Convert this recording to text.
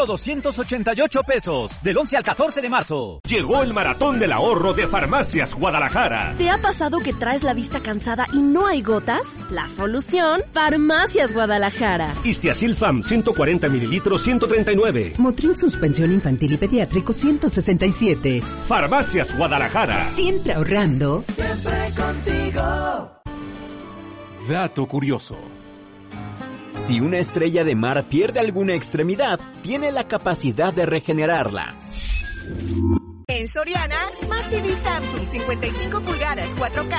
288 pesos, del 11 al 14 de marzo. Llegó el maratón del ahorro de Farmacias Guadalajara. ¿Te ha pasado que traes la vista cansada y no hay gotas? La solución, Farmacias Guadalajara. Istiazil FAM, 140 mililitros, 139. Motrin Suspensión Infantil y Pediátrico, 167. Farmacias Guadalajara. Siempre ahorrando. Siempre contigo. Dato curioso. Si una estrella de mar pierde alguna extremidad, tiene la capacidad de regenerarla. En Soriana, Smart TV Samsung 55 pulgadas 4K